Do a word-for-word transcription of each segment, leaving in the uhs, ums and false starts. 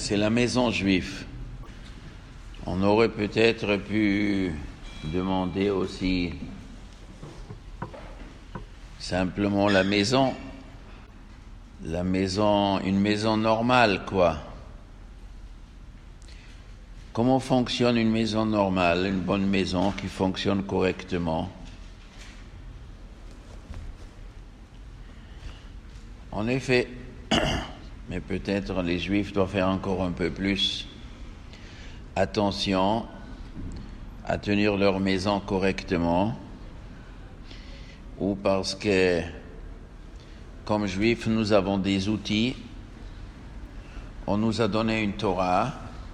c'est la maison juive. On aurait peut-être pu demander aussi simplement la maison, la maison, une maison normale, quoi. Comment fonctionne une maison normale, une bonne maison qui fonctionne correctement? En effet, mais peut-être les Juifs doivent faire encore un peu plus attention à tenir leur maison correctement, ou parce que, comme Juifs, nous avons des outils, on nous a donné une Torah,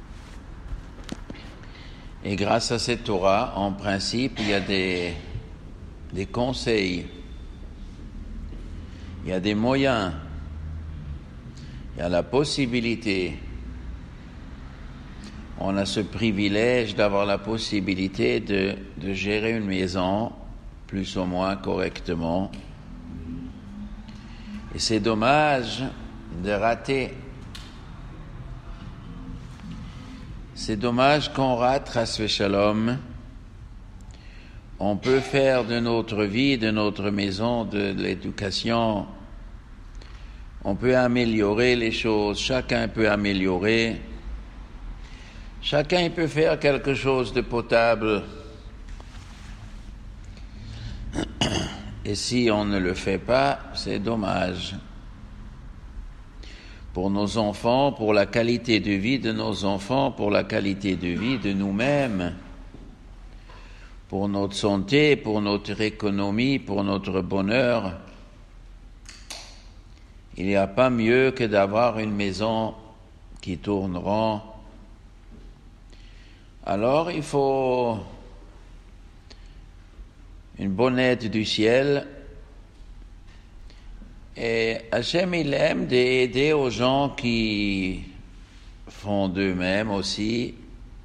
et grâce à cette Torah, en principe, il y a des, des conseils, il y a des moyens, il y a la possibilité. On a ce privilège d'avoir la possibilité de, de gérer une maison plus ou moins correctement. Et c'est dommage de rater. C'est dommage qu'on rate, chas v'shalom. On peut faire de notre vie, de notre maison, de, de l'éducation, on peut améliorer les choses, chacun peut améliorer, chacun peut faire quelque chose de potable. Et si on ne le fait pas, c'est dommage. Pour nos enfants, pour la qualité de vie de nos enfants, pour la qualité de vie de nous-mêmes, pour notre santé, pour notre économie, pour notre bonheur. Il n'y a pas mieux que d'avoir une maison qui tourne rond. Alors il faut une bonne aide du ciel. Et Hachem, il aime d'aider aux gens qui font d'eux-mêmes aussi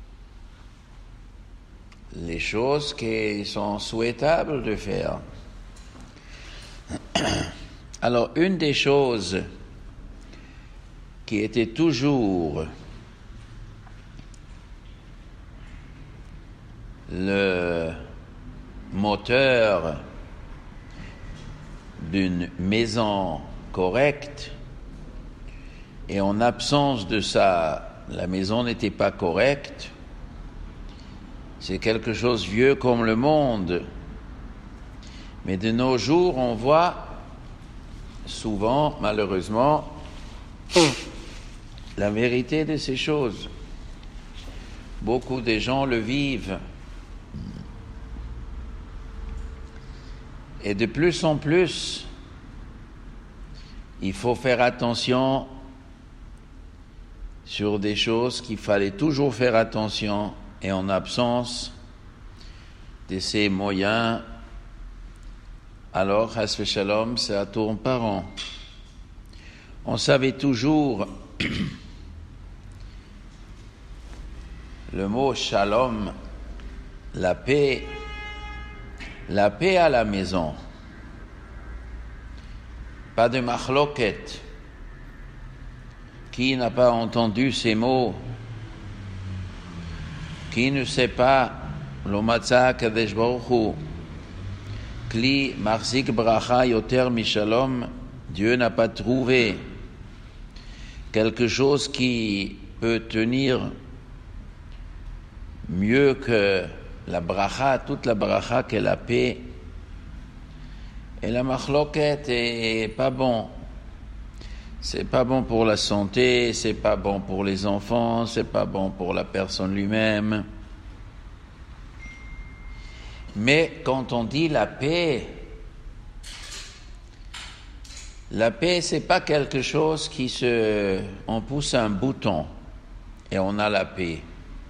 les choses qui sont souhaitables de faire. Alors, une des choses qui était toujours le moteur d'une maison correcte, et en absence de ça, la maison n'était pas correcte, c'est quelque chose vieux comme le monde. Mais de nos jours, on voit souvent, malheureusement, la vérité de ces choses. Beaucoup de gens le vivent. Et de plus en plus, il faut faire attention sur des choses qu'il fallait toujours faire attention, et en absence de ces moyens, alors, chas v'shalom, ça tourne par an. On savait toujours le mot shalom, la paix, la paix à la maison. Pas de machloket. Qui n'a pas entendu ces mots? Qui ne sait pas lo matza kadesh baruch hu kli marzik bracha yoter mishalom? Dieu n'a pas trouvé quelque chose qui peut tenir mieux que la bracha, toute la bracha, que la paix. Et la machloket est pas bon. C'est pas bon pour la santé, c'est pas bon pour les enfants, c'est pas bon pour la personne lui-même. Mais quand on dit la paix, la paix, c'est pas quelque chose qui se... On pousse un bouton et on a la paix.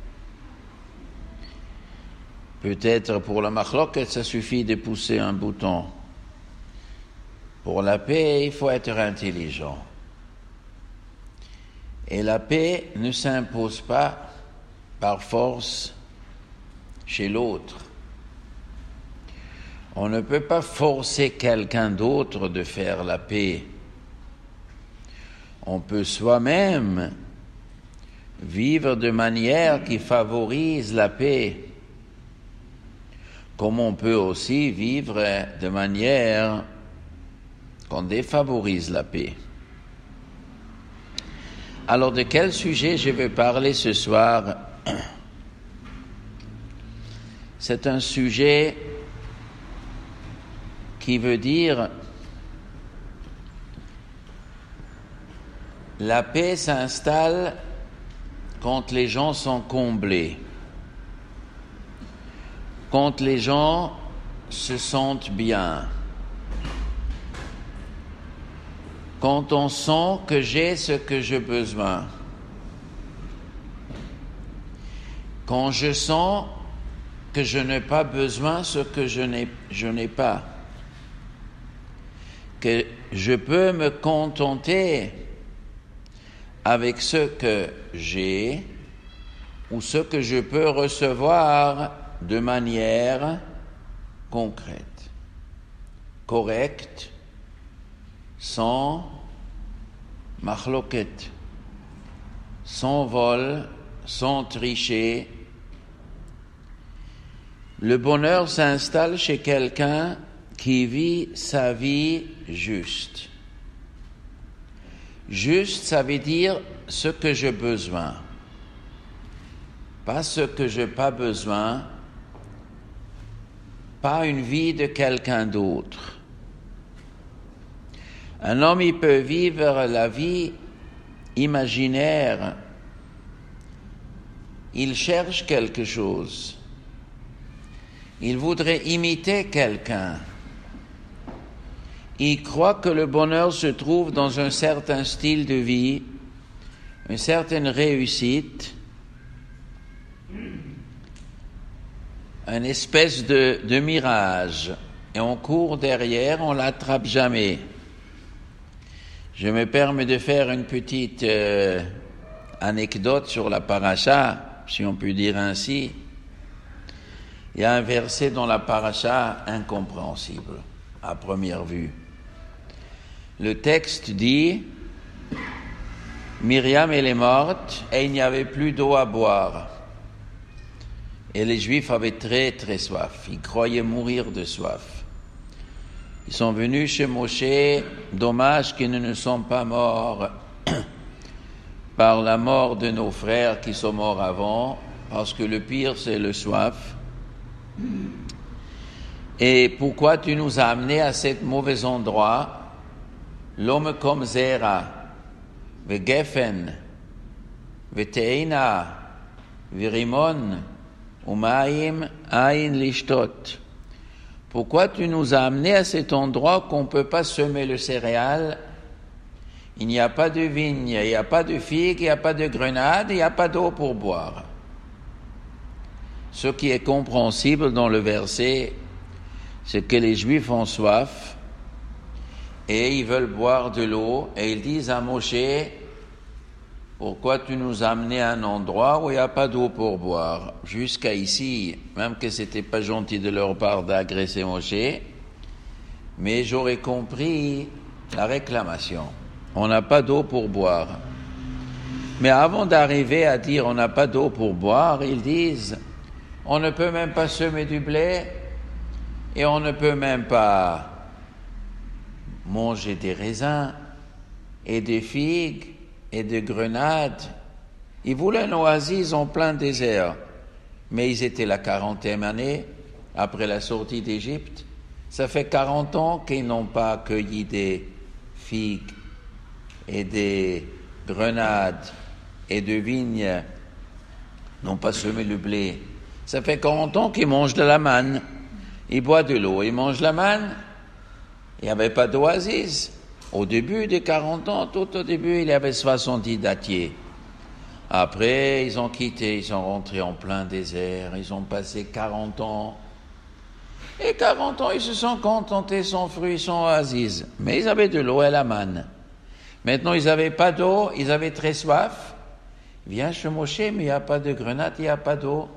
Peut-être pour la machloket, ça suffit de pousser un bouton. Pour la paix, il faut être intelligent. Et la paix ne s'impose pas par force chez l'autre. On ne peut pas forcer quelqu'un d'autre de faire la paix. On peut soi-même vivre de manière qui favorise la paix, comme on peut aussi vivre de manière qu'on défavorise la paix. Alors, de quel sujet je vais parler ce soir? C'est un sujet qui veut dire la paix s'installe quand les gens sont comblés, quand les gens se sentent bien, quand on sent que j'ai ce que j'ai besoin, quand je sens que je n'ai pas besoin de ce que je n'ai, je n'ai pas, que je peux me contenter avec ce que j'ai ou ce que je peux recevoir de manière concrète, correcte, sans machloket, sans vol, sans tricher. Le bonheur s'installe chez quelqu'un qui vit sa vie juste. Juste, ça veut dire ce que j'ai besoin, pas ce que je n'ai pas besoin, pas une vie de quelqu'un d'autre. Un homme, il peut vivre la vie imaginaire. Il cherche quelque chose. Il voudrait imiter quelqu'un. Il croit que le bonheur se trouve dans un certain style de vie, une certaine réussite, une espèce de, de mirage. Et on court derrière, on ne l'attrape jamais. Je me permets de faire une petite euh, anecdote sur la paracha, si on peut dire ainsi. Il y a un verset dans la paracha incompréhensible, à première vue. Le texte dit, Myriam, elle est morte et il n'y avait plus d'eau à boire. Et les Juifs avaient très très soif, ils croyaient mourir de soif. Ils sont venus chez Moshe, dommage qu'ils ne sont pas morts par la mort de nos frères qui sont morts avant, parce que le pire c'est le soif. Et pourquoi tu nous as amenés à cet mauvais endroit? L'homme comme Zera, Vegefen, Veteina, Virimon, Umaim, Ain Lishtot. Pourquoi tu nous as amenés à cet endroit qu'on ne peut pas semer le céréal? Il n'y a pas de vigne, il n'y a pas de figues, il n'y a pas de grenades, il n'y a pas d'eau pour boire. Ce qui est compréhensible dans le verset, c'est que les Juifs ont soif et ils veulent boire de l'eau et ils disent à Moshe, pourquoi tu nous as amenés à un endroit où il n'y a pas d'eau pour boire? Jusqu'à ici, même que ce n'était pas gentil de leur part d'agresser Moshe, mais j'aurais compris la réclamation. On n'a pas d'eau pour boire. Mais avant d'arriver à dire on n'a pas d'eau pour boire, ils disent on ne peut même pas semer du blé et on ne peut même pas manger des raisins et des figues et des grenades. Ils voulaient une oasis en plein désert, mais ils étaient la quarantième année après la sortie d'Égypte. Ça fait quarante ans qu'ils n'ont pas cueilli des figues et des grenades et de vignes, n'ont pas semé le blé. Ça fait quarante ans qu'ils mangent de la manne. Ils boivent de l'eau, ils mangent la manne. Il n'y avait pas d'oasis. Au début des quarante ans, tout au début, il y avait soixante-dix dattiers. Après, ils ont quitté, ils sont rentrés en plein désert, ils ont passé quarante ans. Et quarante ans, ils se sont contentés sans fruits, sans oasis. Mais ils avaient de l'eau et la manne. Maintenant, ils n'avaient pas d'eau, ils avaient très soif. Viens chez Moshe, mais il n'y a pas de grenade, il n'y a pas d'eau.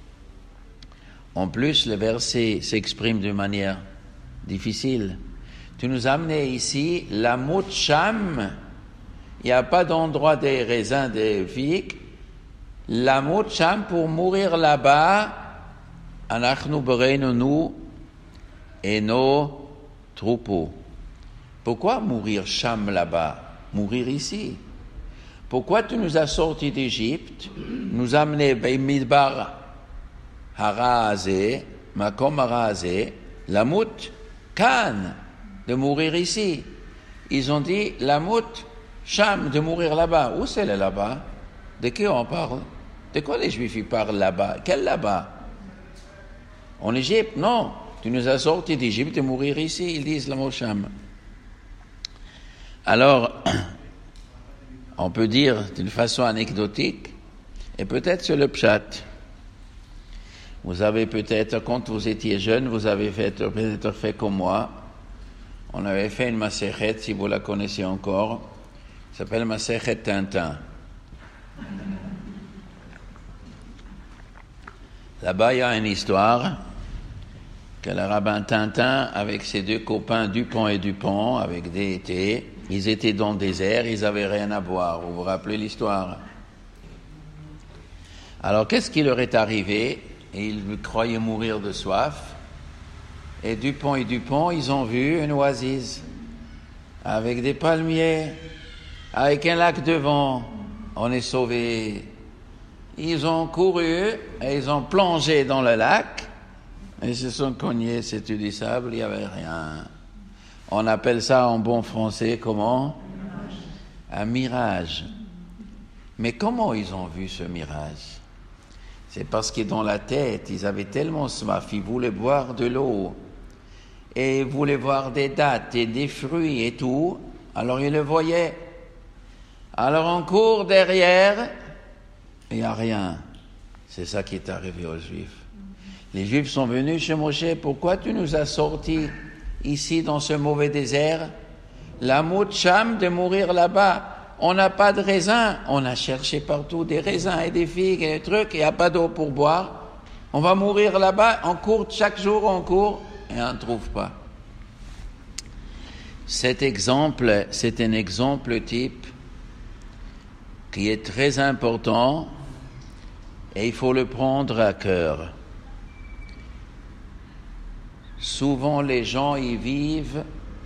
En plus, le verset s'exprime de manière difficile. Tu nous as amené ici, la moutcham, il n'y a pas d'endroit des raisins, des figues, Lamut Sham, pour mourir là-bas, Anachnu Bereinu, nous et nos troupeaux. Pourquoi mourir Sham là-bas? Mourir ici. Pourquoi tu nous as sortis d'Égypte, nous amenés Beimidbar Harazé, Makom Harazé, Lamut Kan, de mourir ici. Ils ont dit Lamut Sham, de mourir là-bas. Où c'est le là-bas? De qui on parle? De quoi les Juifs ils parlent là-bas? Quel là-bas? En Égypte? Non. Tu nous as sortis d'Égypte de mourir ici. Ils disent Lamut Sham. Alors, on peut dire d'une façon anecdotique, et peut-être sur le pshat. Vous avez peut-être, quand vous étiez jeune, vous avez fait, peut-être fait comme moi. On avait fait une Masechet, si vous la connaissez encore, ça s'appelle Masechet Tintin. Là-bas, il y a une histoire que le rabbin Tintin, avec ses deux copains Dupont et Dupont, avec des étés, ils étaient dans le désert, ils n'avaient rien à boire. Vous vous rappelez l'histoire? Alors, qu'est-ce qui leur est arrivé? Et ils croyaient mourir de soif. Et Dupont et Dupont, ils ont vu une oasis avec des palmiers, avec un lac devant. On est sauvés. Ils ont couru et ils ont plongé dans le lac et se sont cognés, c'était du sable, il n'y avait rien. On appelle ça en bon français comment? Un mirage. Mais comment ils ont vu ce mirage? C'est parce que dans la tête, ils avaient tellement soif, ils voulaient boire de l'eau et ils voulaient voir des dattes et des fruits et tout, alors ils le voyaient. Alors on court derrière, il n'y a rien. C'est ça qui est arrivé aux Juifs. Les Juifs sont venus chez Moshe, pourquoi tu nous as sortis ici dans ce mauvais désert? Lamut Sham, de mourir là-bas. On n'a pas de raisins. On a cherché partout des raisins et des figues et des trucs, il n'y a pas d'eau pour boire. On va mourir là-bas, on court, chaque jour on court et on ne trouve pas. Cet exemple, c'est un exemple type qui est très important et il faut le prendre à cœur. Souvent les gens y vivent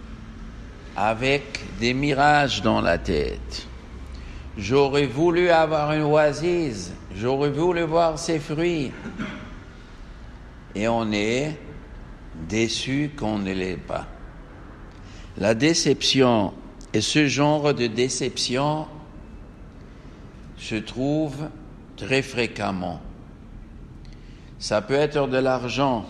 avec des mirages dans la tête. J'aurais voulu avoir une oasis, j'aurais voulu voir ses fruits. Et on est déçu qu'on ne l'ait pas. La déception et ce genre de déception se trouve très fréquemment. Ça peut être de l'argent.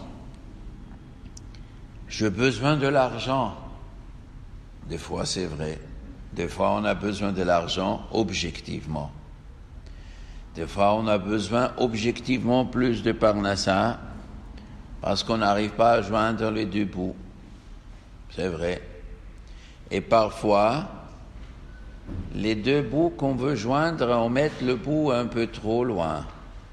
J'ai besoin de l'argent. Des fois, c'est vrai. Des fois, on a besoin de l'argent objectivement. Des fois, on a besoin objectivement plus de parnassa parce qu'on n'arrive pas à joindre les deux bouts. C'est vrai. Et parfois, les deux bouts qu'on veut joindre, on met le bout un peu trop loin.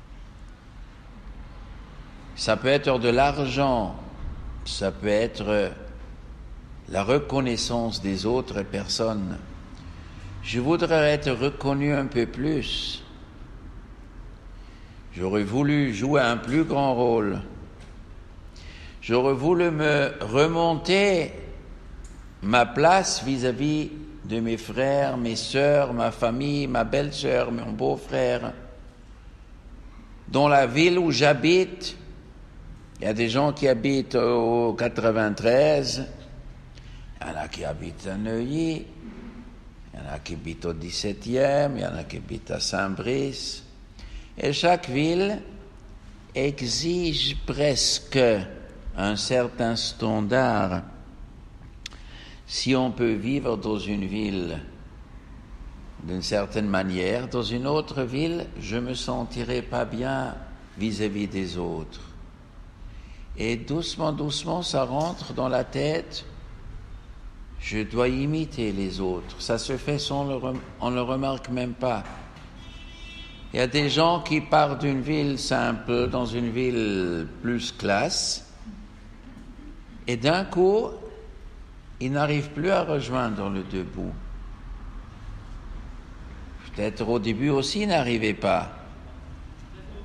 Ça peut être de l'argent, ça peut être la reconnaissance des autres personnes. Je voudrais être reconnu un peu plus. J'aurais voulu jouer un plus grand rôle. J'aurais voulu me remonter ma place vis-à-vis de mes frères, mes sœurs, ma famille, ma belle-sœur, mon beau-frère. Dans la ville où j'habite, il y a des gens qui habitent au quatre-vingt-treize, il y en a qui habitent à Neuilly, il y en a qui habitent au dix-septième, il y en a qui habitent à Saint-Brice. Et chaque ville exige presque un certain standard. Si on peut vivre dans une ville d'une certaine manière, dans une autre ville, je ne me sentirai pas bien vis-à-vis des autres. Et doucement, doucement, ça rentre dans la tête. Je dois imiter les autres. Ça se fait sans le rem... on ne le remarque même pas. Il y a des gens qui partent d'une ville simple dans une ville plus classe et d'un coup, ils n'arrivent plus à rejoindre le debout. Peut-être au début aussi, ils n'arrivaient pas.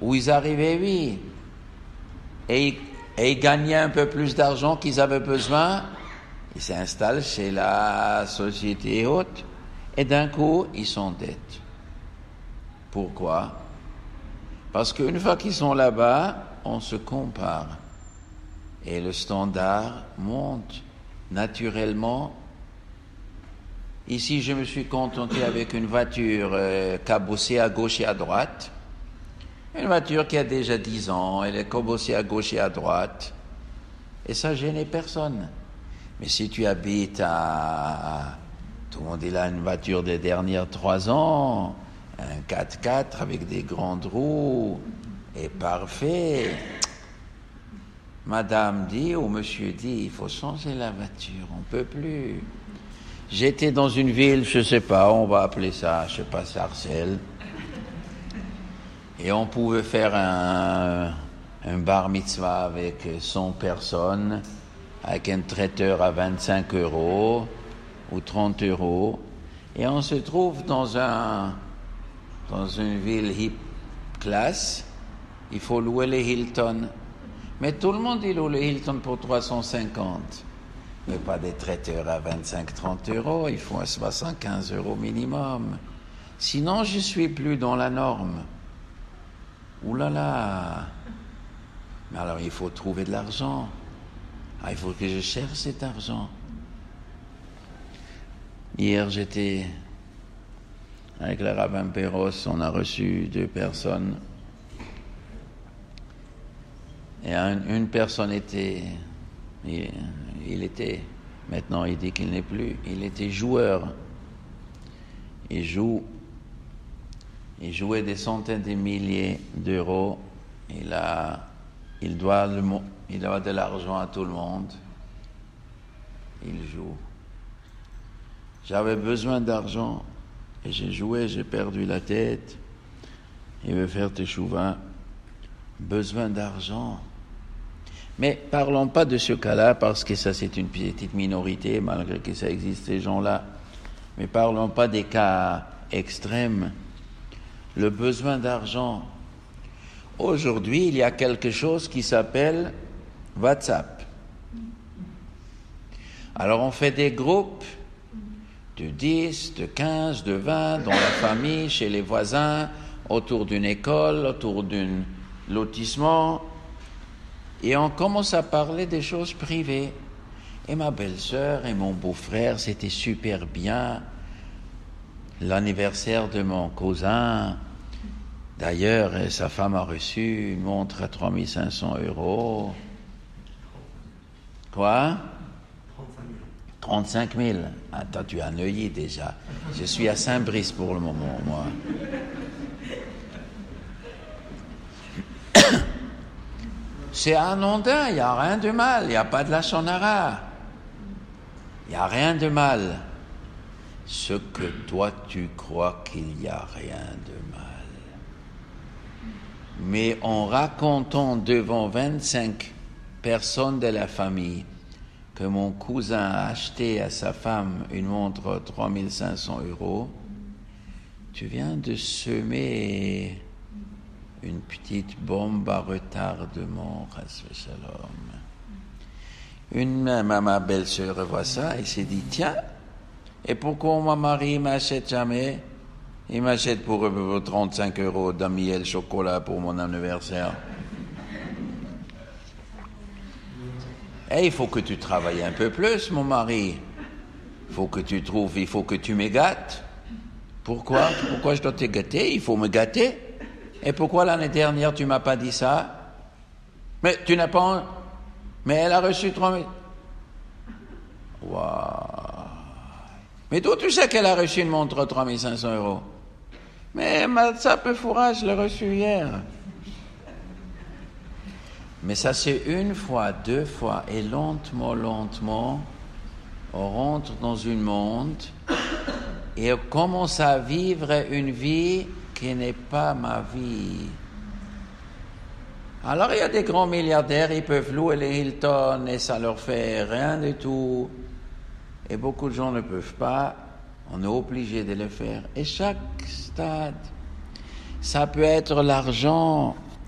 où ils arrivaient, oui, et, et ils gagnaient un peu plus d'argent qu'ils avaient besoin, ils s'installent chez la société haute, et d'un coup, ils sont en dette. Pourquoi? Parce qu'une fois qu'ils sont là-bas, on se compare, et le standard monte naturellement. Ici, je me suis contenté avec une voiture euh, cabossée à gauche et à droite. Une voiture qui a déjà dix ans, elle est cabossée à gauche et à droite. Et ça gênait personne. Mais si tu habites à... Tout le monde est là, une voiture des dernières trois ans, un quatre-quatre avec des grandes roues, et parfait. Madame dit, ou monsieur dit, il faut changer la voiture, on ne peut plus. J'étais dans une ville, je ne sais pas, on va appeler ça, je ne sais pas, Sarcelles. Et on pouvait faire un, un bar mitzvah avec cent personnes, avec un traiteur à vingt-cinq euros ou trente euros. Et on se trouve dans, un, dans une ville hip classe, il faut louer les Hilton. Mais tout le monde il loue les Hilton pour trois cent cinquante. Mais pas des traiteurs à vingt-cinq à trente euros, il faut à soixante-quinze euros minimum. Sinon, je suis plus dans la norme. Ouh là là! Mais alors, il faut trouver de l'argent. Ah, il faut que je cherche cet argent. Hier, j'étais avec le rabbin Perros, on a reçu deux personnes. Et un, une personne était... Il, il était, maintenant il dit qu'il n'est plus, il était joueur. Il joue, il jouait des centaines de milliers d'euros. Il a, il doit, le, il doit de l'argent à tout le monde. Il joue. J'avais besoin d'argent et j'ai joué, j'ai perdu la tête. Il veut faire teshuva. Besoin d'argent. Mais parlons pas de ce cas-là, parce que ça c'est une petite minorité, malgré que ça existe ces gens-là. Mais parlons pas des cas extrêmes. Le besoin d'argent. Aujourd'hui, il y a quelque chose qui s'appelle WhatsApp. Alors on fait des groupes de dix, de quinze, de vingt, dans la famille, chez les voisins, autour d'une école, autour d'un lotissement. Et on commence à parler des choses privées. Et ma belle-sœur et mon beau-frère, c'était super bien. L'anniversaire de mon cousin, d'ailleurs, sa femme a reçu une montre à trois mille cinq cents euros. Quoi? trente-cinq mille. Attends, tu as un œillet déjà. Je suis à Saint-Brice pour le moment, moi. C'est anodin, il n'y a rien de mal, il n'y a pas de la sonara. Il n'y a rien de mal. Ce que toi tu crois qu'il n'y a rien de mal. Mais en racontant devant vingt-cinq personnes de la famille que mon cousin a acheté à sa femme une montre à trois mille cinq cents euros, tu viens de semer une petite bombe à retardement, shalom. Une ma, ma belle-sœur voit ça et s'est dit, tiens, et pourquoi mon mari ne m'achète jamais? Il m'achète pour trente-cinq euros d'un miel chocolat pour mon anniversaire. Et il faut que tu travailles un peu plus, mon mari. Il faut que tu trouves, il faut que tu me gâtes. Pourquoi? Pourquoi je dois te gâter? Il faut me gâter. Et pourquoi l'année dernière tu m'as pas dit ça? Mais tu n'as pas... Mais elle a reçu trois mille... Waouh! Mais d'où tu sais qu'elle a reçu une montre à trois mille cinq cents euros? Mais ça peut fourrage, je l'ai reçu hier. Mais ça c'est une fois, deux fois, et lentement, lentement, on rentre dans un monde et on commence à vivre une vie qui n'est pas ma vie. Alors il y a des grands milliardaires, ils peuvent louer les Hilton et ça leur fait rien du tout. Et beaucoup de gens ne peuvent pas, on est obligé de le faire. Et chaque stade, ça peut être l'argent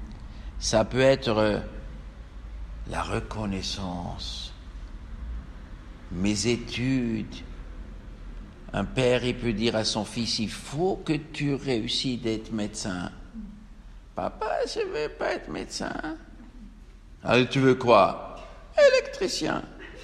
Ça peut être la reconnaissance, mes études. Un père, il peut dire à son fils, il faut que tu réussisses d'être médecin. Papa, je ne veux pas être médecin. Alors, tu veux quoi? Électricien.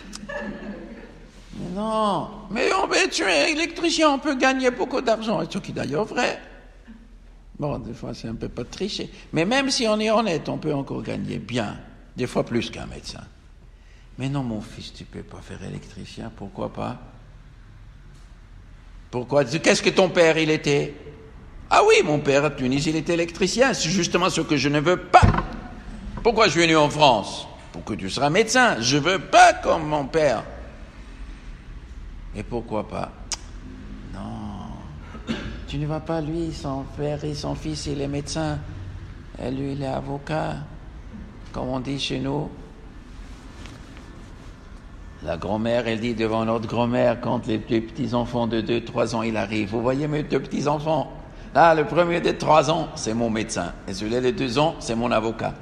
Mais non, mais on veut tu es électricien, on peut gagner beaucoup d'argent. Ce qui est d'ailleurs vrai. Bon, des fois, c'est un peu pas tricher. Mais même si on est honnête, on peut encore gagner bien. Des fois plus qu'un médecin. Mais non, mon fils, tu ne peux pas faire électricien. Pourquoi pas? Pourquoi? Qu'est-ce que ton père, il était? Ah oui, mon père à Tunis, il était électricien. C'est justement ce que je ne veux pas. Pourquoi je suis venu en France? Pour que tu seras médecin. Je ne veux pas comme mon père. Et pourquoi pas? Non. Tu ne vas pas, lui, son père et son fils, il est médecin. Et lui, il est avocat. Comme on dit chez nous. La grand-mère, elle dit devant notre grand-mère, quand les deux petits-enfants de deux trois ans, ils arrivent. Vous voyez mes deux petits-enfants? Là, le premier de trois ans, c'est mon médecin. Et celui-là de deux ans, c'est mon avocat.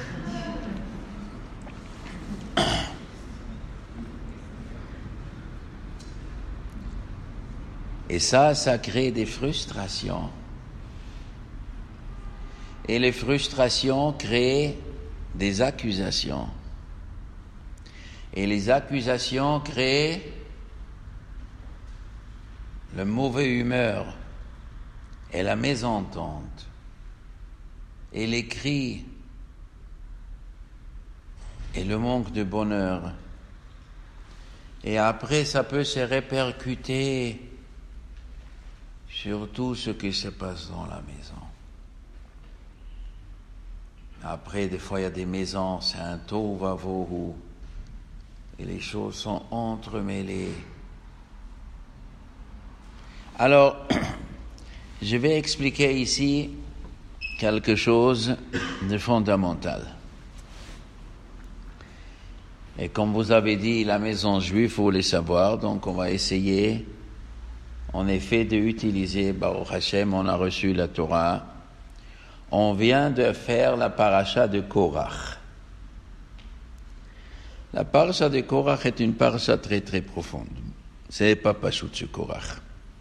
Et ça, ça crée des frustrations. Et les frustrations créent des accusations. Et les accusations créent la mauvaise humeur et la mésentente et les cris et le manque de bonheur. Et après, ça peut se répercuter sur tout ce qui se passe dans la maison. Après, des fois, il y a des maisons, c'est un tohu-vavohu, et les choses sont entremêlées. Alors, je vais expliquer ici quelque chose de fondamental. Et comme vous avez dit, la maison juive, il faut le savoir, donc on va essayer, en effet, d'utiliser, Baruch Hashem, on a reçu la Torah. On vient de faire la paracha de Korach. La paracha de Korach est une paracha très très profonde. C'est pas Pashut ce Korach.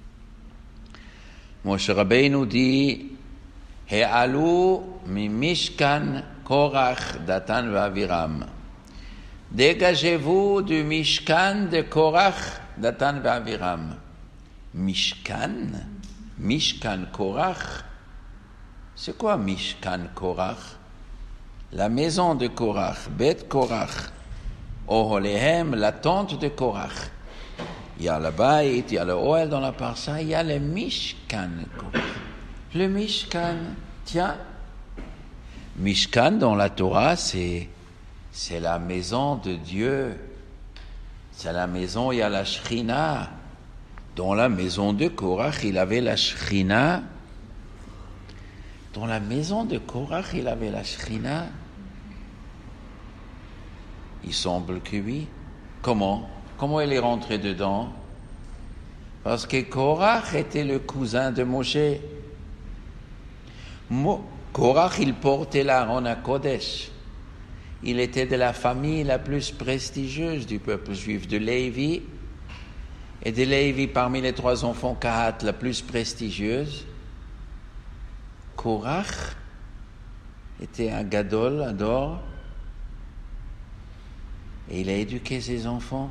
Moshe Rabbeinu dit He'alu mi Mishkan Korach Datan ve'Aviram. Dégagez-vous du Mishkan de Korach, Datan ve'Aviram. Mishkan, Mishkan Korach. C'est quoi Mishkan Korach? La maison de Korach, Bet Korach. Oholehem, la tente de Korach. Il y a le Baït, il y a le Oel dans la Parsa, il y a le Mishkan Korach. Le Mishkan, tiens, Mishkan dans la Torah, c'est, c'est la maison de Dieu. C'est la maison, il y a la Shrina. Dans la maison de Korach, il avait la Shrina. Dans la maison de Korach, il avait la Shrina. Il semble que oui. Comment? Comment elle est rentrée dedans? Parce que Korach était le cousin de Moshe. Mo- Korach, il portait l'Aaron à Kodesh. Il était de la famille la plus prestigieuse du peuple juif, de Lévi. Et de Lévi, parmi les trois enfants Kahat, la plus prestigieuse. Korach était un gadol, un dor. Et il a éduqué ses enfants.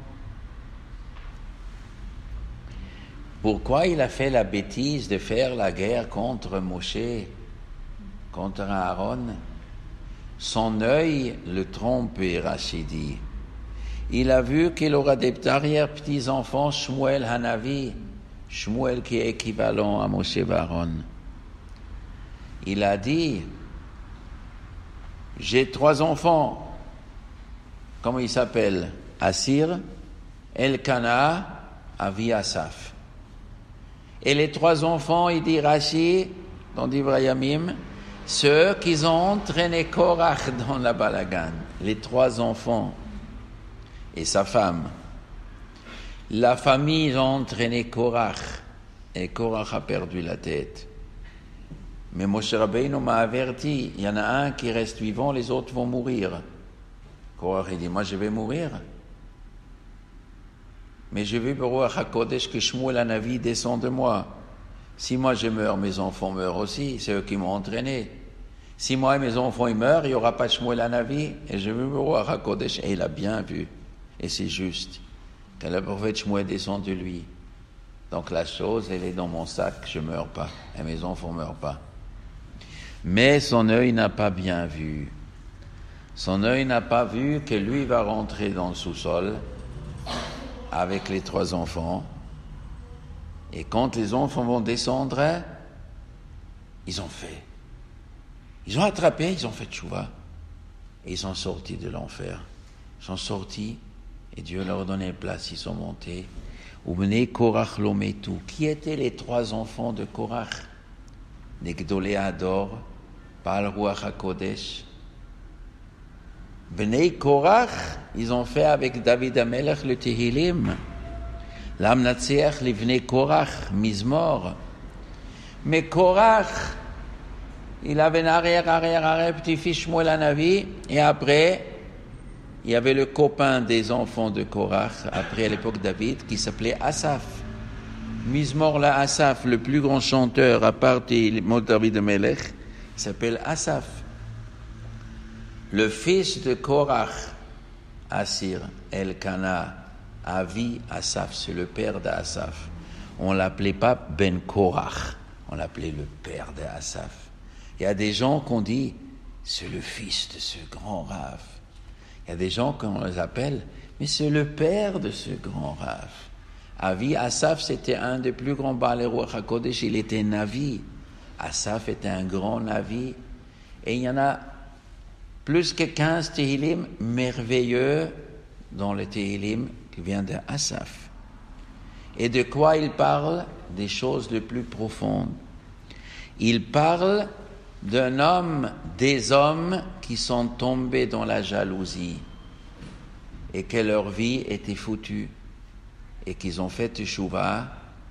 Pourquoi il a fait la bêtise de faire la guerre contre Moshe, contre Aaron? Son œil le trompait, Rachid dit. Il a vu qu'il aura des arrière-petits-enfants, Shmuel Hanavi, Shmuel qui est équivalent à Moshe et Aaron. Il a dit, j'ai trois enfants. Comment il s'appelle? Assir, Elkana, Avi Asaph. Et les trois enfants, il dit Rashi, dans d'Ibrahimim, ceux qui ont entraîné Korach dans la balagan. Les trois enfants et sa femme. La famille a entraîné Korach et Korach a perdu la tête. Mais Moshe Rabbeinu m'a averti, il y en a un qui reste vivant, les autres vont mourir. Korach, il dit, moi je vais mourir. Mais j'ai vu pour HaKodesh que Shmuel Hanavi descend de moi. Si moi je meurs, mes enfants meurent aussi, c'est eux qui m'ont entraîné. Si moi et mes enfants ils meurent, il n'y aura pas de Shmuel Hanavi. Et j'ai vu pour HaKodesh, et il a bien vu. Et c'est juste, que le prophète Shmuel descend de lui. Donc la chose, elle est dans mon sac, je ne meurs pas, et mes enfants ne meurent pas. Mais son œil n'a pas bien vu. Son œil n'a pas vu que lui va rentrer dans le sous-sol avec les trois enfants. Et quand les enfants vont descendre, ils ont fait. Ils ont attrapé, ils ont fait tchouva. Et ils sont sortis de l'enfer. Ils sont sortis et Dieu leur a donné place, ils sont montés. Ubnei Korach Lometu. Qui étaient les trois enfants de Korach? Des Gdolei Hador, Baal Ruach HaKodesh. Bnei Korach, ils ont fait avec David Amelech le Tehilim. L'Amnatseach livnei Korach, Mizmor. Mais Korach, il avait un arrière, arrière, arrière, petit-fils Shmuel Hanavi, et après, il y avait le copain des enfants de Korach, après à l'époque David, qui s'appelait Asaph. Mizmor la Asaph, le plus grand chanteur, à part David Amelech, s'appelle Asaph. Le fils de Korach, Assir, Elkana, Avi Asaph, c'est le père d'Asaph. On ne l'appelait pas Ben Korach, on l'appelait le père d'Asaph. Il y a des gens qu'on dit, c'est le fils de ce grand Rav. Il y a des gens qu'on les appelle, mais c'est le père de ce grand Rav. Avi Asaph, c'était un des plus grands Baalei Ruach HaKodesh, il était Navi. Asaph était un grand Navi. Et il y en a plus que quinze Tehilim merveilleux dans le Tehilim qui vient de Asaph. Et de quoi il parle? Des choses les plus profondes. Il parle d'un homme, des hommes qui sont tombés dans la jalousie et que leur vie était foutue et qu'ils ont fait teshuva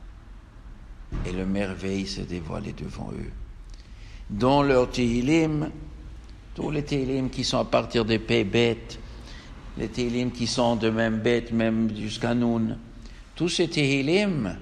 et le merveille se dévoilait devant eux. Dans leur Tehilim, tous les Tehilim qui sont à partir des Pei bêtes, les Tehilim qui sont de même bête, même jusqu'à Noun, tous ces Tehilim,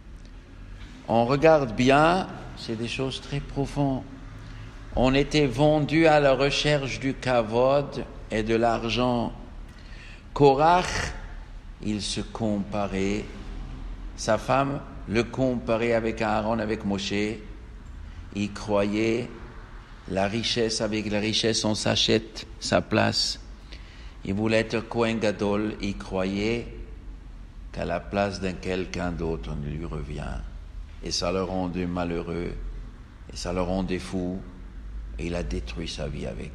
on regarde bien, c'est des choses très profondes. On était vendu à la recherche du kavod et de l'argent. Korach, il se comparait, sa femme le comparait avec Aaron, avec Moshe. Il croyait la richesse, avec la richesse on s'achète sa place. Il voulait être Kohen Gadol, il croyait qu'à la place d'un quelqu'un d'autre on lui revient. Et ça le rendait malheureux, et ça le rendait fou, et il a détruit sa vie avec.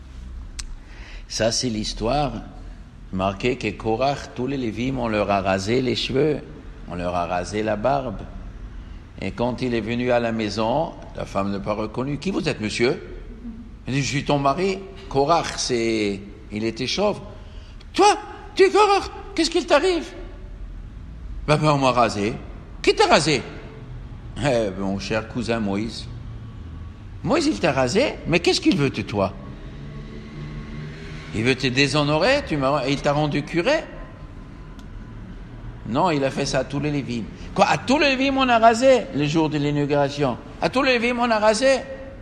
Ça c'est l'histoire marquée que Korach, tous les Lévim, on leur a rasé les cheveux, on leur a rasé la barbe. Et quand il est venu à la maison, la femme n'a pas reconnu. Qui vous êtes, monsieur? Il dit, je suis ton mari. Korach, c'est... il était chauve. Toi, tu es Korach, qu'est-ce qu'il t'arrive? Ben, ben on m'a rasé. Qui t'a rasé? Eh, mon cher cousin Moïse. Moïse, il t'a rasé, mais qu'est-ce qu'il veut de toi? Il veut te déshonorer, tu m'as... il t'a rendu curé? Non, il a fait ça à tous les Lévim. Quoi, à tous les Lévim on a rasé le jour de l'inauguration? À tous les Lévim on a rasé?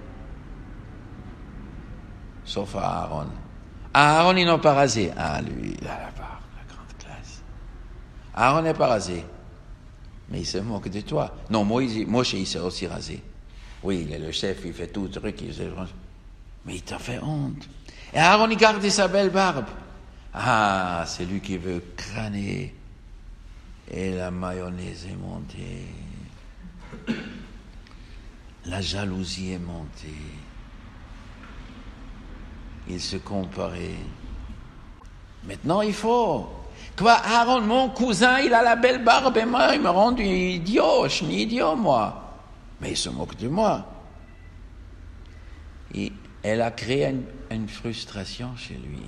Sauf à Aaron. À Aaron, ils n'ont pas rasé. Ah, lui, il a la barbe, la grande classe. Aaron n'est pas rasé. Mais il se moque de toi. Non, Moïse, Moshe, il s'est aussi rasé. Oui, il est le chef, il fait tout le truc. Il s'est... Mais il t'a fait honte. Et Aaron, il gardait sa belle barbe. Ah, c'est lui qui veut crâner. Et la mayonnaise est montée. La jalousie est montée. Il se comparait. Maintenant, il faut. Quoi, Aaron, mon cousin, il a la belle barbe et moi, il me rend idiot. Je suis idiot, moi. Mais il se moque de moi. Et elle a créé une, une frustration chez lui.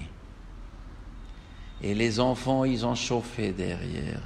Et les enfants, ils ont chauffé derrière.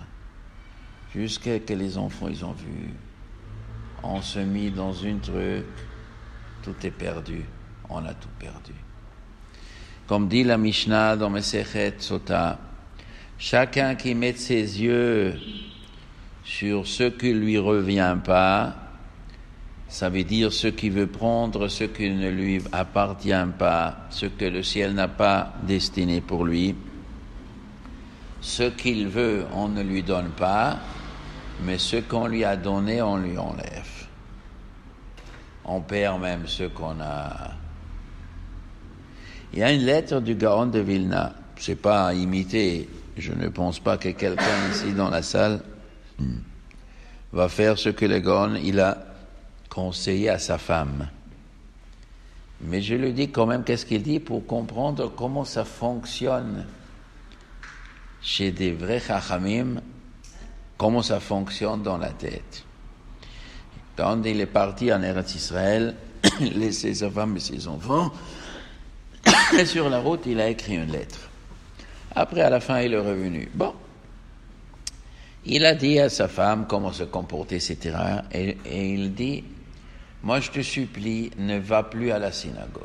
Jusqu'à que les enfants, ils ont vu. On se mit dans une truc. tout est perdu. On a tout perdu. Comme dit la Mishnah dans Mesechet Sota, chacun qui met ses yeux sur ce qui lui revient pas, ça veut dire ce qui veut prendre, ce qui ne lui appartient pas, ce que le ciel n'a pas destiné pour lui. Ce qu'il veut, on ne lui donne pas, mais ce qu'on lui a donné, on lui enlève. On perd même ce qu'on a. Il y a une lettre du Gaon de Vilna. C'est pas à imiter. Je ne pense pas que quelqu'un ici dans la salle va faire ce que le Gaon il a conseillé à sa femme. Mais je lui dis quand même qu'est-ce qu'il dit pour comprendre comment ça fonctionne chez des vrais chachamim, comment ça fonctionne dans la tête. Quand il est parti en Eretz Israël, il a laissé sa femme et ses enfants, et sur la route, il a écrit une lettre. Après, à la fin, il est revenu. Bon. Il a dit à sa femme comment se comporter, et cetera. Et, et il dit, moi je te supplie, ne va plus à la synagogue.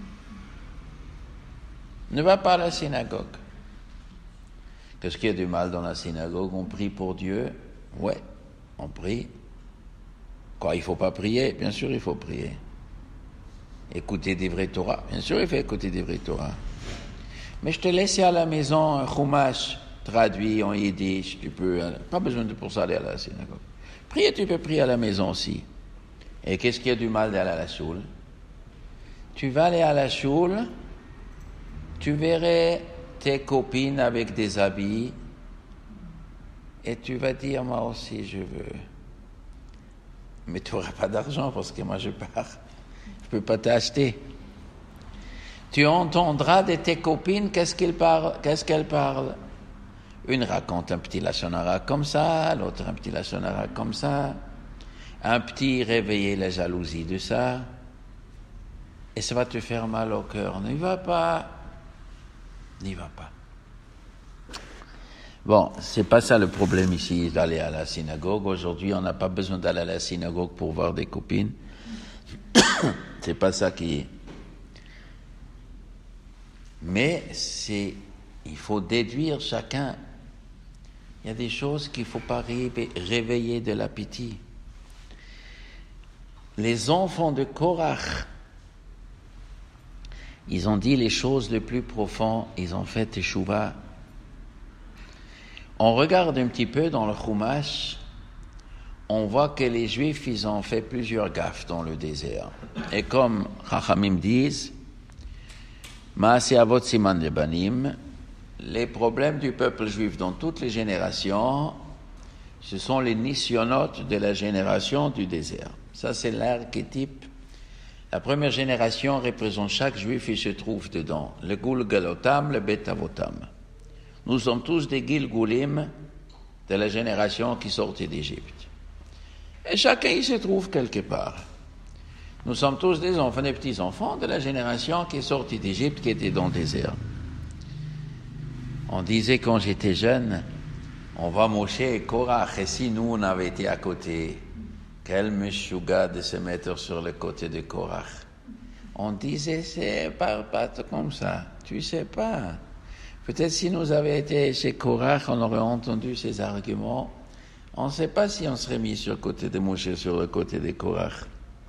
Ne va pas à la synagogue. Qu'est-ce qu'il y a de mal dans la synagogue? On prie pour Dieu? Ouais, on prie. Quoi, il ne faut pas prier? Bien sûr, il faut prier. Écouter des vrais Torah? Bien sûr, il faut écouter des vrais Torah. Mais je te laisse à la maison un chumash traduit en yiddish. Tu peux, pas besoin de pour ça aller à la synagogue. Prier, tu peux prier à la maison aussi. Et qu'est-ce qu'il y a du mal d'aller à la choule? Tu vas aller à la choule, tu verrais tes copines avec des habits, et tu vas dire, moi aussi je veux. Mais tu n'auras pas d'argent parce que moi je pars. Je ne peux pas t'acheter. Tu entendras de tes copines qu'est-ce qu'elles parlent. Qu'est-ce qu'elles parlent. Une raconte un petit lashon hara comme ça, l'autre un petit lashon hara comme ça. Un petit réveiller la jalousie de ça. Et ça va te faire mal au cœur. N'y va pas. N'y va pas. Bon, c'est pas ça le problème ici, d'aller à la synagogue. Aujourd'hui, on n'a pas besoin d'aller à la synagogue pour voir des copines. C'est pas ça qui est. Mais c'est, il faut déduire chacun. Il y a des choses qu'il ne faut pas réveiller de l'appétit. Les enfants de Korach, ils ont dit les choses les plus profondes, ils ont fait teshuva. On regarde un petit peu dans le Chumash, on voit que les Juifs, ils ont fait plusieurs gaffes dans le désert. Et comme Chachamim disent, Maaseh Avot Siman Lebanim, les problèmes du peuple juif dans toutes les générations, ce sont les nisyonotes de la génération du désert. Ça, c'est l'archétype. La première génération représente chaque juif, il se trouve dedans. Le Gulgalotam, le Bet Avotam. Nous sommes tous des Gilgulim de la génération qui sortait d'Égypte. Et chacun, il se trouve quelque part. Nous sommes tous des enfants, des petits-enfants de la génération qui est sortie d'Égypte, qui était dans le désert. On disait quand j'étais jeune, on va Moshe et Korach, et si nous, on avait été à côté, quel meshuga de se mettre sur le côté de Korach. On disait, c'est pas, pas comme ça, tu sais pas. Peut-être si nous avions été chez Korach, on aurait entendu ces arguments. On ne sait pas si on serait mis sur le côté de Moshe, sur le côté de Korach.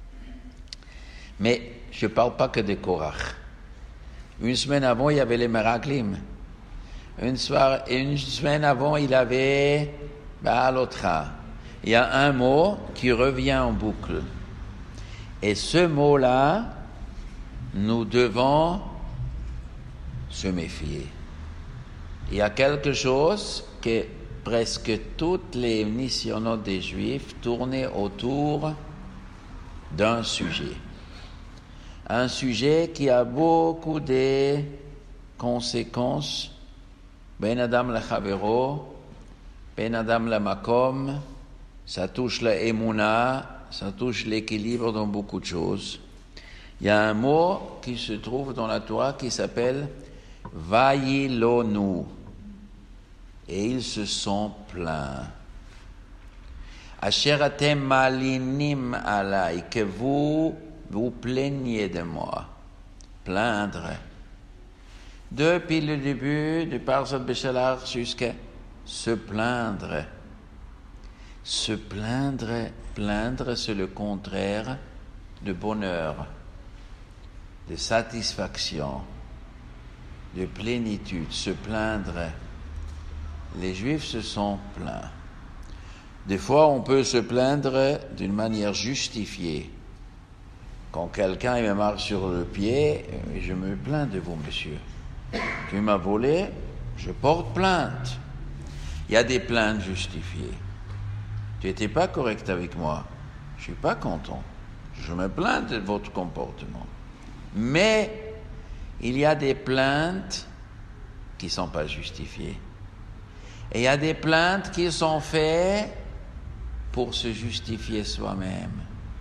Mais je ne parle pas que de Korach. Une semaine avant, il y avait les Meraglim. Une, soir, une semaine avant, il y avait Baalotra. Il y a un mot qui revient en boucle. Et ce mot-là, nous devons se méfier. Il y a quelque chose que presque toutes les nisyonotes des Juifs tournaient autour d'un sujet. Un sujet qui a beaucoup de conséquences. Ben Adam la Chavero, Ben Adam la Makom, ça touche la Emouna, ça touche l'équilibre dans beaucoup de choses. Il y a un mot qui se trouve dans la Torah qui s'appelle Vayilonu. Et ils se sont plaints. Asher atem malinim alai, que vous vous plaignez de moi. Plaindre. Depuis le début du Parshat Beshalach jusqu'à se plaindre. Se plaindre, plaindre, c'est le contraire de bonheur, de satisfaction, de plénitude. Se plaindre. Les Juifs se sont plaints. Des fois, on peut se plaindre d'une manière justifiée. Quand quelqu'un me marche sur le pied, je me plains de vous, monsieur. Tu m'as volé, je porte plainte. Il y a des plaintes justifiées. Tu n'étais pas correct avec moi, je ne suis pas content. Je me plains de votre comportement. Mais il y a des plaintes qui ne sont pas justifiées. Et il y a des plaintes qui sont faites pour se justifier soi-même.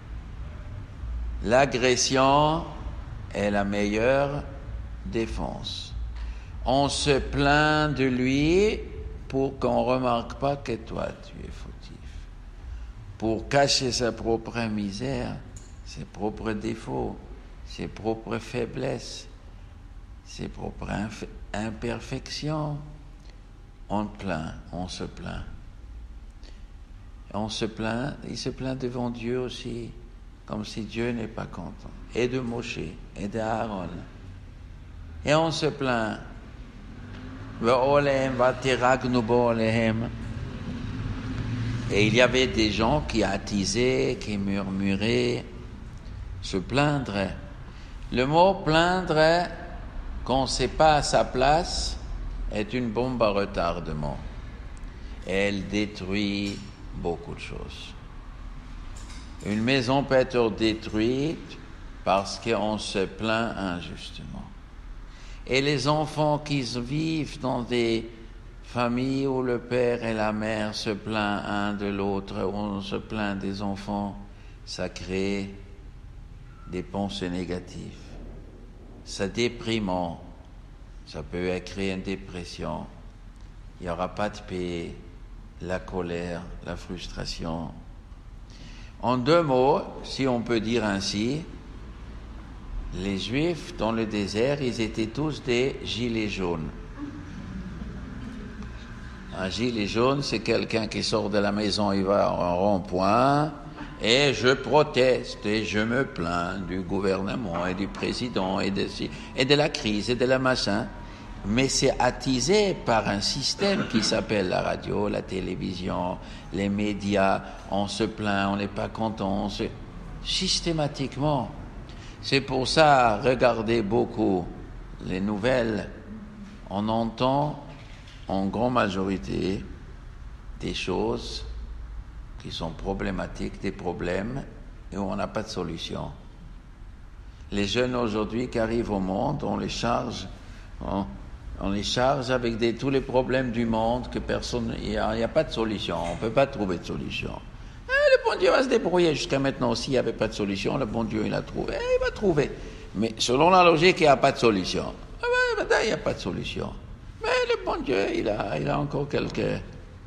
L'agression est la meilleure défense. On se plaint de lui pour qu'on ne remarque pas que toi, tu es fautif. Pour cacher sa propre misère, ses propres défauts, ses propres faiblesses, ses propres inf- imperfections. On plaint, on se plaint. On se plaint, il se plaint devant Dieu aussi, comme si Dieu n'est pas content. Et de Moshe, et d'Aaron. Et on se plaint. Et il y avait des gens qui attisaient, qui murmuraient, se plaindre. Le mot plaindre, quand on ne sait pas à sa place, est une bombe à retardement. Elle détruit beaucoup de choses. Une maison peut être détruite parce qu'on se plaint injustement. Et les enfants qui vivent dans des familles où le père et la mère se plaignent un de l'autre, où on se plaint des enfants, ça crée des pensées négatives. C'est déprimant. Ça peut créer une dépression. Il n'y aura pas de paix, la colère, la frustration. En deux mots, si on peut dire ainsi, les Juifs dans le désert, ils étaient tous des gilets jaunes. Un gilet jaune, c'est quelqu'un qui sort de la maison, il va en rond-point, et je proteste et je me plains du gouvernement et du président et de, et de la crise et de la machin. Mais c'est attisé par un système qui s'appelle la radio, la télévision, les médias. On se plaint, on n'est pas content, on se... systématiquement. C'est pour ça, regardez beaucoup les nouvelles, on entend en grande majorité des choses qui sont problématiques, des problèmes, et où on n'a pas de solution. Les jeunes aujourd'hui qui arrivent au monde, on les charge, on, on les charge avec des, tous les problèmes du monde, que personne, il n'y a, a pas de solution, on ne peut pas trouver de solution. Le bon Dieu va se débrouiller. Jusqu'à maintenant aussi, il n'y avait pas de solution. Le bon Dieu, il a trouvé. Il va trouver. Mais selon la logique, il n'y a pas de solution. Il n'y a pas de solution. Mais le bon Dieu, il a, il a encore quelques...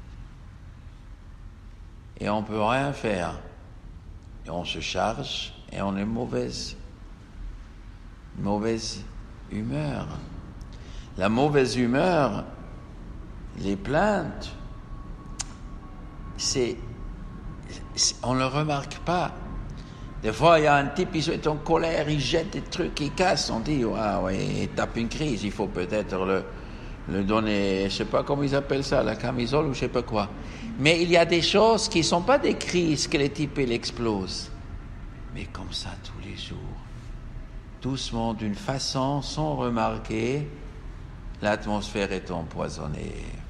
Et on ne peut rien faire. Et on se charge et on est mauvaise. Mauvaise humeur. La mauvaise humeur, les plaintes, c'est... on ne le remarque pas. Des fois, il y a un type, il est en colère, il jette des trucs, il casse. On dit, ah oui, il tape une crise, il faut peut-être le, le donner, je ne sais pas comment ils appellent ça, la camisole ou je ne sais pas quoi. Mais il y a des choses qui ne sont pas des crises que les types, ils explosent. Mais comme ça, tous les jours. Doucement, d'une façon, sans remarquer, l'atmosphère est empoisonnée.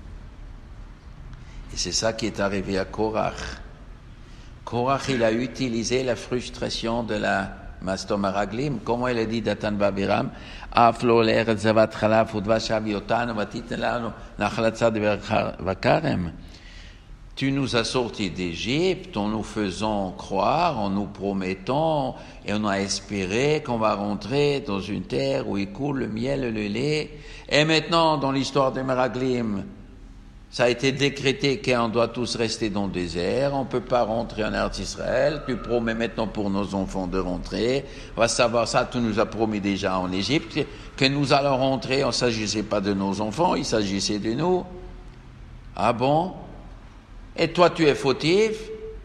Et c'est ça qui est arrivé à Korach. Korach, il a utilisé la frustration de la Mastom Meraglim. Comment il a dit Datan Babiram, Aflo l'eret zavat chalaf udvashav yotan vatiten lanu nachalat tzad vakarem. Tu nous as sortis d'Égypte en nous faisant croire, en nous promettant, et on a espéré qu'on va rentrer dans une terre où il coule le miel et le lait. Et maintenant, dans l'histoire de Meraglim, Ça a été décrété qu'on doit tous rester dans le désert, on ne peut pas rentrer en Eretz Israël, tu promets maintenant pour nos enfants de rentrer, on va savoir ça, tu nous as promis déjà en Égypte, que nous allons rentrer, il ne s'agissait pas de nos enfants, il s'agissait de nous. Ah bon? Et toi tu es fautif?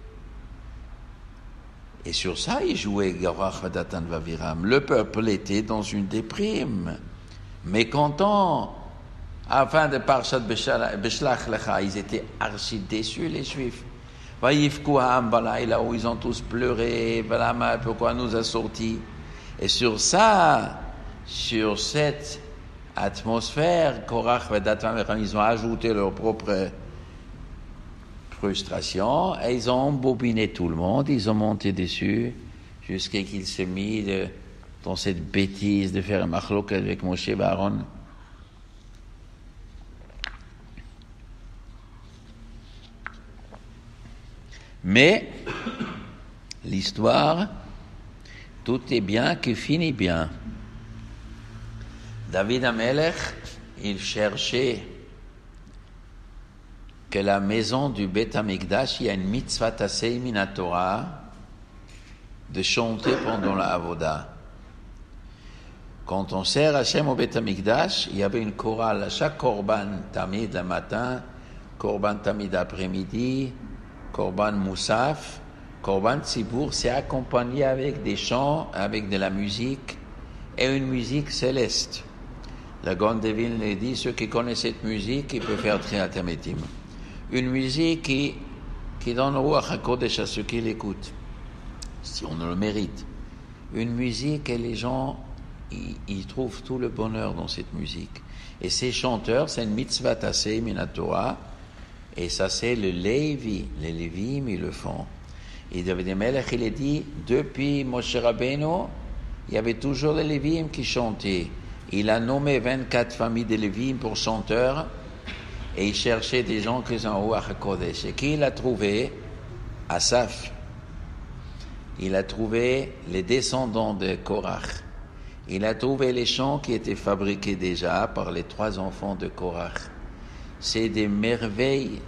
Et sur ça, il jouait Gorach Vadatan Vaviram. Le peuple était dans une déprime, mécontent. À la fin de Parshat Beshlach Lecha, ils étaient archi déçus, les Juifs. Vayivku ha'am balayla, où ils ont tous pleuré, Balama, pourquoi nous a sortis? Et sur ça, sur cette atmosphère, Korach Vadatan Vaviram, ils ont ajouté leur propre frustration, et ils ont embobiné tout le monde, ils ont monté dessus, jusqu'à qu'ils se mis de, dans cette bêtise de faire un machlok avec Moshe et Aaron. Mais, l'histoire, tout est bien qui finit bien. David Amelech, il cherchait que la maison du Beth Amikdash, il y a une mitzvah tassei min Torah de chanter pendant la avoda. Quand on sert Hachem au Beth Amikdash, il y avait une chorale à chaque korban tamid le matin, korban tamid après-midi, korban moussaf, korban tzibour, c'est accompagné avec des chants, avec de la musique et une musique céleste. La Gaon de Vilna dit, ceux qui connaissent cette musique, ils peuvent faire Triat Hametim. Une musique qui, qui donne Ruach HaKodesh à ceux qui l'écoutent, si on le mérite. Une musique et les gens, ils, ils trouvent tout le bonheur dans cette musique. Et ces chanteurs, c'est une mitzvah tassei min Torah, et ça c'est le Lévi, les Lévim, ils le font. Et David Amelech, il a dit, depuis Moshe Rabbeinu, il y avait toujours les Lévim qui chantaient. Il a nommé vingt-quatre familles de Lévim pour chanteurs, et il cherchait des gens qui sont au HaKodesh. Et qui il a trouvé? Asaph. Il a trouvé les descendants de Korach. Il a trouvé les chants qui étaient fabriqués déjà par les trois enfants de Korach. C'est des merveilles.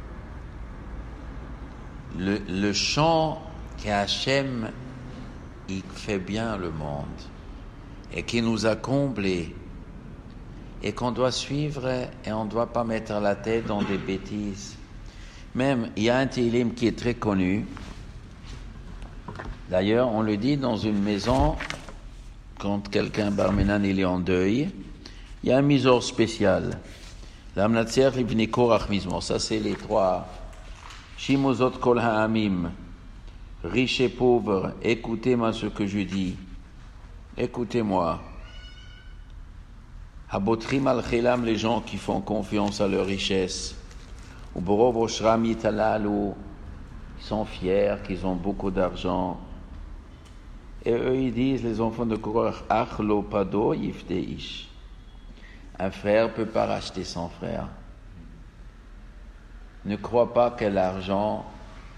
Le, le chant qu'Hachem, il fait bien le monde et qui nous a comblés et qu'on doit suivre et on ne doit pas mettre la tête dans des bêtises. Même, il y a un Tehillim qui est très connu. D'ailleurs, on le dit dans une maison, quand quelqu'un, Barmenan, il est en deuil, il y a un misor spécial. L'Amnatser, l'Ibni Korach Mizmor, ça c'est les trois. Shimozot Kol Ha'amim, riches et pauvres, écoutez-moi ce que je dis. Écoutez-moi. Habotrim al-Khilam, les gens qui font confiance à leur richesse. Ou Borov Oshram Yitalal, où ils sont fiers, qu'ils ont beaucoup d'argent. Et eux, ils disent, les enfants de Korach, Ach lo pado yifteish. Un frère ne peut pas racheter son frère. Ne crois pas que l'argent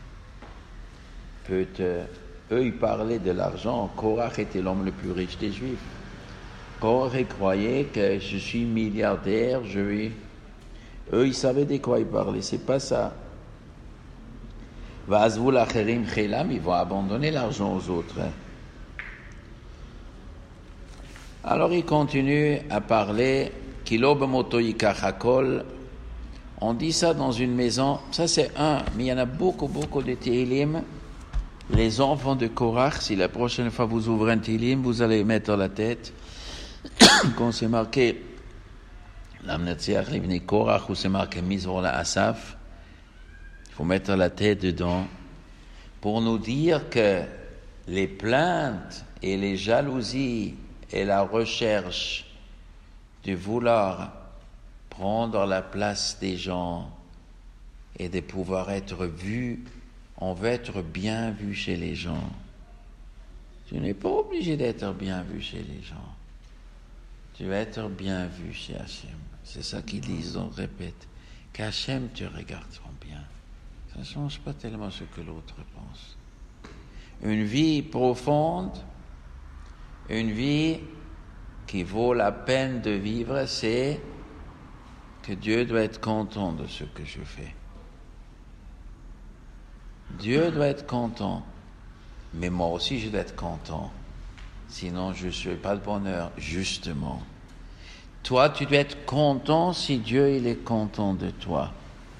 peut te... Eux, ils parlaient de l'argent. Korach était l'homme le plus riche des Juifs. Korach croyait que je suis milliardaire, je vais... Eux, ils savaient de quoi ils parlaient. C'est pas ça. Va'azvu l'acherim chelam, ils vont abandonner l'argent aux autres. Alors, il continue à parler... On dit ça dans une maison, ça c'est un, mais il y en a beaucoup, beaucoup de Tehillim. Les enfants de Korach, si la prochaine fois vous ouvrez un Tehillim, vous allez mettre la tête, quand c'est marqué l'Amnatziach Livni Korach, ou c'est marqué Mizmor la Asaf, il faut mettre la tête dedans, pour nous dire que les plaintes et les jalousies et la recherche de vouloir prendre la place des gens et de pouvoir être vu, on veut être bien vu chez les gens. Tu n'es pas obligé d'être bien vu chez les gens. Tu veux être bien vu chez Hachem. C'est ça qu'ils disent, on répète. Qu'Hachem te regarde bien. Ça ne change pas tellement ce que l'autre pense. Une vie profonde, une vie qui vaut la peine de vivre, c'est que Dieu doit être content de ce que je fais. Dieu doit être content, mais moi aussi je dois être content. Sinon je ne serai pas de bonheur, justement. Toi, tu dois être content si Dieu il est content de toi.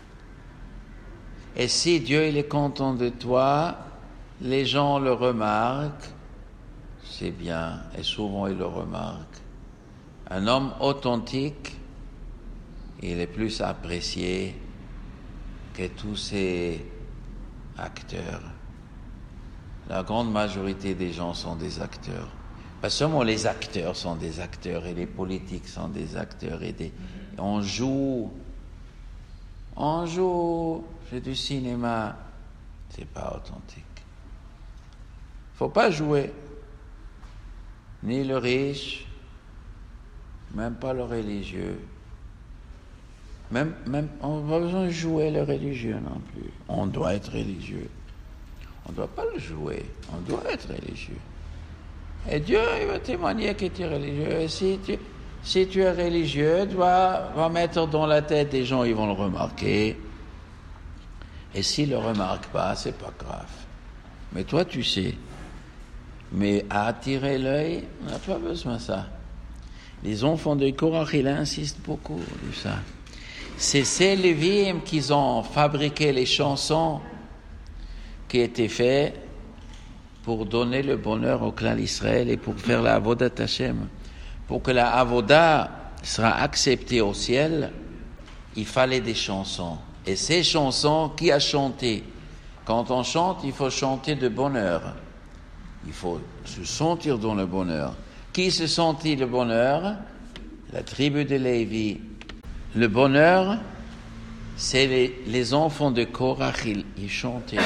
Et si Dieu il est content de toi, les gens le remarquent, c'est bien, et souvent ils le remarquent. Un homme authentique, il est plus apprécié que tous ces acteurs. La grande majorité des gens sont des acteurs. Pas seulement les acteurs sont des acteurs et les politiques sont des acteurs. Et des... On joue, on joue, c'est du cinéma, c'est pas authentique. Faut pas jouer, ni le riche, même pas le religieux. Même, même, on n'a pas besoin de jouer le religieux non plus. On doit être religieux. On ne doit pas le jouer, on doit être religieux. Et Dieu, il va témoigner que tu es religieux. Et si tu, si tu es religieux, tu vas, vas mettre dans la tête des gens, ils vont le remarquer. Et s'ils ne le remarquent pas, c'est pas grave. Mais toi, tu sais. Mais à attirer l'œil, on n'a pas besoin de ça. Les enfants de Korach, ils insistent beaucoup sur ça. C'est ces Lévites qui ont fabriqué les chansons qui étaient faites pour donner le bonheur au clan d'Israël et pour faire la Avodat Hashem. Pour que la Avodah sera acceptée au ciel, il fallait des chansons. Et ces chansons, qui a chanté? Quand on chante, il faut chanter de bonheur. Il faut se sentir dans le bonheur. Qui se sentit le bonheur? La tribu de Lévi. Le bonheur, c'est les, les enfants de Korach, ils, ils chantaient.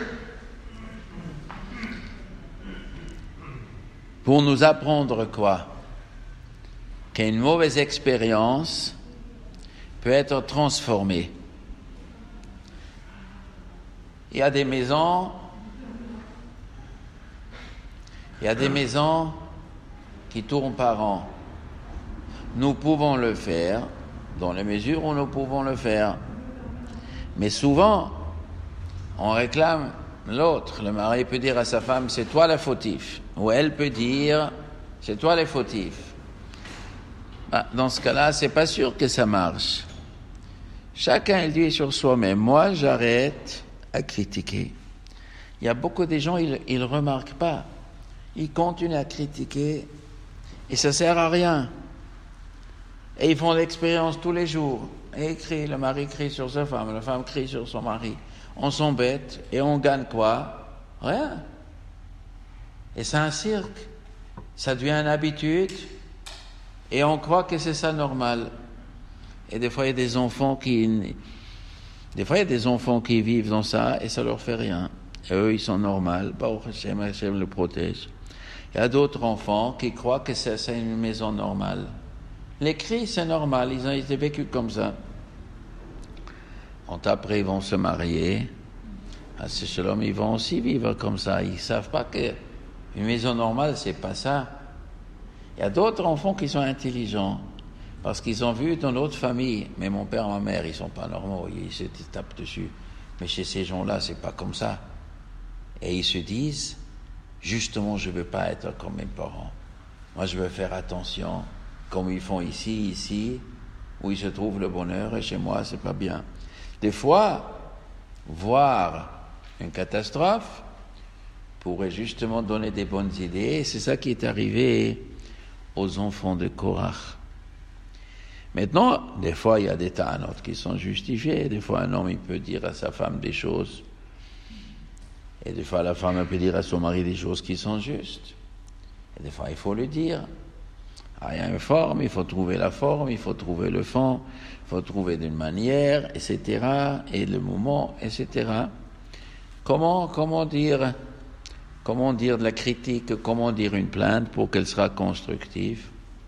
Pour nous apprendre quoi? Qu'une mauvaise expérience peut être transformée. Il y a des maisons, il y a des maisons qui tournent par an. Nous pouvons le faire dans les mesures où nous pouvons le faire. Mais souvent, on réclame l'autre. Le mari peut dire à sa femme, c'est toi la fautif. Ou elle peut dire, c'est toi le fautif. Bah, dans ce cas-là, c'est pas sûr que ça marche. Chacun, il dit sur soi-même. Moi, j'arrête à critiquer. Il y a beaucoup de gens, ils ne remarquent pas. Ils continuent à critiquer et ça sert à rien. Et ils font l'expérience tous les jours. Et ils crient, le mari crie sur sa femme, la femme crie sur son mari. On s'embête et on gagne quoi? Rien. Et c'est un cirque. Ça devient une habitude et on croit que c'est ça normal. Et des fois, il y a des enfants qui... Des fois, il y a des enfants qui vivent dans ça et ça leur fait rien. Et eux, ils sont normaux. Baruch Hashem, Hashem le protège. Il y a d'autres enfants qui croient que c'est, c'est une maison normale. Les cris, c'est normal. Ils ont été vécus comme ça. Und après, ils vont se marier. À ce shalom, ils vont aussi vivre comme ça. Ils ne savent pas qu'une maison normale, c'est pas ça. Il y a d'autres enfants qui sont intelligents. Parce qu'ils ont vu dans notre famille, mais mon père, ma mère, ils ne sont pas normaux, ils se tapent dessus. Mais chez ces gens-là, c'est pas comme ça. Et ils se disent, justement, je ne veux pas être comme mes parents. Moi, je veux faire attention, comme ils font ici, ici, où ils se trouvent le bonheur, et chez moi, c'est pas bien. Des fois, voir une catastrophe pourrait justement donner des bonnes idées, et c'est ça qui est arrivé aux enfants de Korach. Maintenant, des fois, il y a des ta'anot qui sont justifiés. Des fois, un homme, il peut dire à sa femme des choses. Et des fois, la femme peut dire à son mari des choses qui sont justes. Et des fois, il faut le dire. Ah, il y a une forme, il faut trouver la forme, il faut trouver le fond, il faut trouver d'une manière, et cetera. Et le moment, et cetera. Comment, comment dire, comment dire de la critique, comment dire une plainte pour qu'elle sera constructive?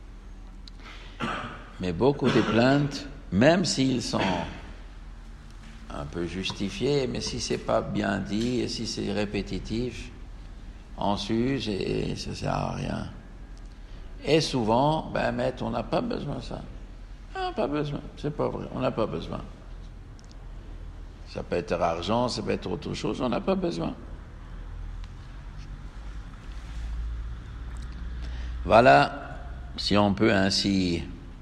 Mais beaucoup de plaintes, même s'ils sont un peu justifiés, mais si c'est pas bien dit et si c'est répétitif, on s'use et ça sert à rien. Et souvent, ben maître, on n'a pas besoin de ça. Ah, pas besoin, c'est pas vrai, on n'a pas besoin. Ça peut être argent, ça peut être autre chose, on n'a pas besoin. Voilà, si on peut ainsi,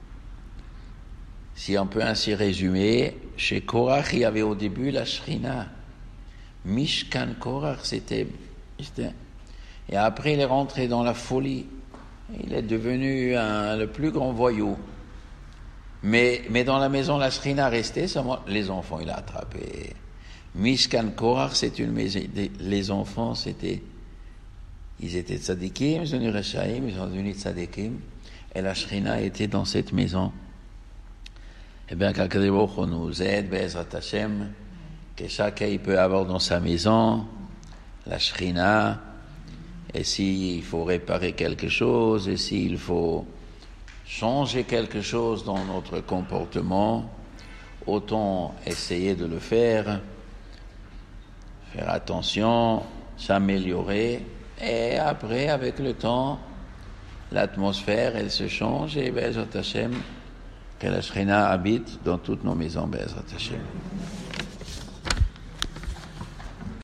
si on peut ainsi résumer, chez Korach, il y avait au début la Shrina. Mishkan Korach, c'était, c'était... Et après, il est rentré dans la folie. Il est devenu un, le plus grand voyou. Mais, mais dans la maison, la Shrina restait, les enfants, il a attrapé. Mishkan Korach, c'est une maison, les enfants, c'était, ils étaient tzadikim, ils sont devenus rechaim, ils sont devenus tzadikim, et la Shrina était dans cette maison. Eh bien, qu'Akadosh Baruch Hu nous aide, Be'ezrat Hashem, que chacun il peut avoir dans sa maison la Shrina, et s'il faut réparer quelque chose, et s'il faut changer quelque chose dans notre comportement, autant essayer de le faire, faire attention, s'améliorer, et après, avec le temps, l'atmosphère, elle se change, et Be'ezrat Hashem, que la Shrina habite dans toutes nos maisons, Be'ezrat Hashem.